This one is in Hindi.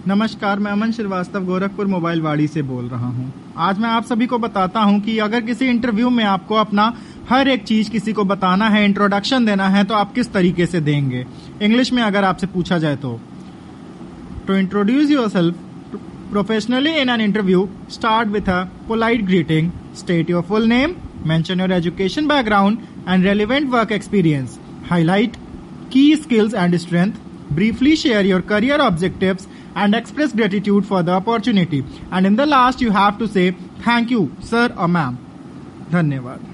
नमस्कार, मैं अमन श्रीवास्तव गोरखपुर मोबाइल वाड़ी से बोल रहा हूं। आज मैं आप सभी को बताता हूं कि अगर किसी इंटरव्यू में आपको अपना हर एक चीज किसी को बताना है, इंट्रोडक्शन देना है, तो आप किस तरीके से देंगे। इंग्लिश में अगर आपसे पूछा जाए तो introduce yourself professionally in an interview, start with a polite greeting, state your full name, mention your education background and relevant work experience, highlight key skills and strength, briefly share your career objectives and express gratitude for the opportunity. And in the last, you have to say thank you, sir or ma'am. धन्यवाद।